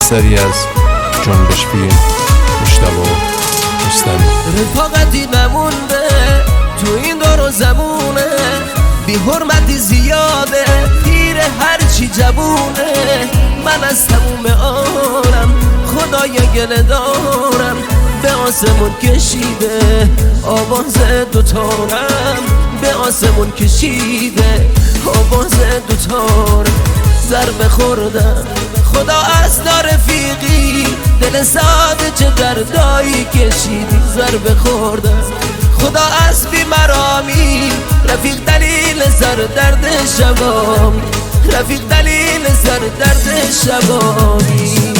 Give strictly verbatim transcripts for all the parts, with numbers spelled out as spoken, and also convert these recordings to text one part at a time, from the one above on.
اثری از جنبش فیلم مجتبی رستمی. رفاقتی نمونده تو این دور و زمونه، بی حرمتی زیاده پیر هرچی جوونه. من از تموم آرم خدای گله دارم، به آسمون کشیده آواز دوتارم، به آسمون کشیده آواز دوتارم. ضربه خوردم خدا از رفیقی، دل ساده چه دردایی کشیدی. ضربه خوردم خدا از بیمرامی، رفیق دلیل سر درد شبامی، رفیق دلیل سر درد شبامی.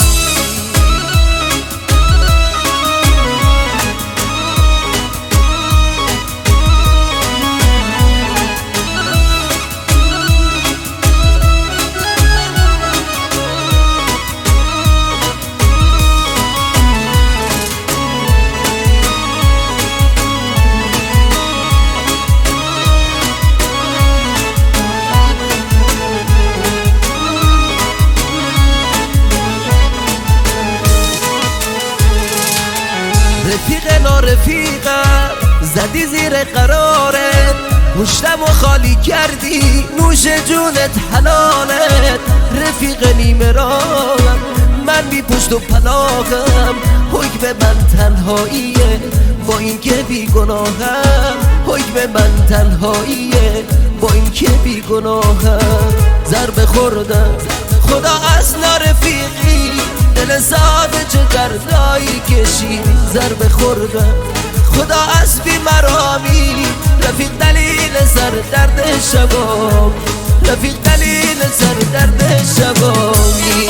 رفیق نارفیقم زدی زیر قرارت، مشتم و خالی کردی نوش جونت حلالت. رفیق نیمه راهم من بی پشت و پناهم، حکم من تنهاییه با این که بی گناهم، حکم من تنهاییه با این که بی گناهم. ضربه خوردم خدا از نارفیقی، دل ساده چه دردایی کشیدی. ضربه خوردم خدا از بیمرامی، رفیق دلیل سر درد شبام، رفیق دلیل سر درد شبامی.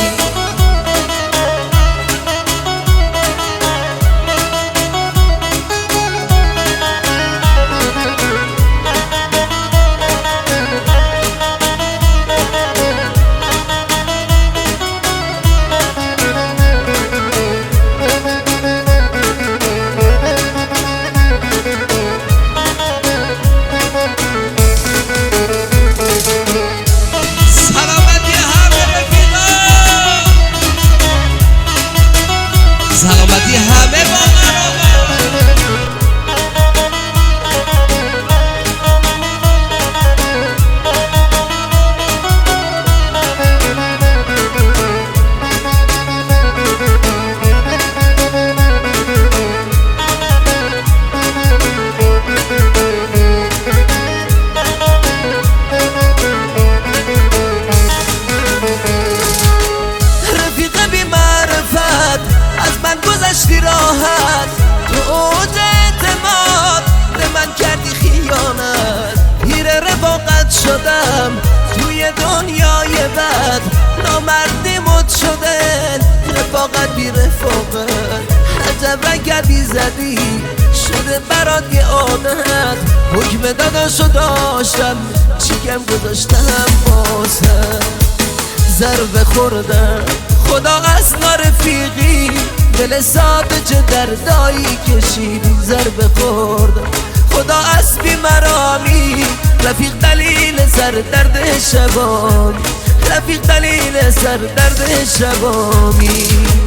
سلامتی همه با گذشتی راحت، تو اوج اعتماد به من کردی خیانت. پیر رفاقت شدم توی دنیای بد، نامردی مد شده رفاقت بی رفاقت. عجب رنگردی زدی شده برات یه عادت، حکم داداشو داشتم چیکم گذاشتم بازم. ضربه خوردم خدا از نارفیقی، دل ساده چه دردایی کشیدی. ضربه خوردم خدا از بیمرامی، رفیق دلیل سر درد شبامی، رفیق دلیل سر درد شبامی.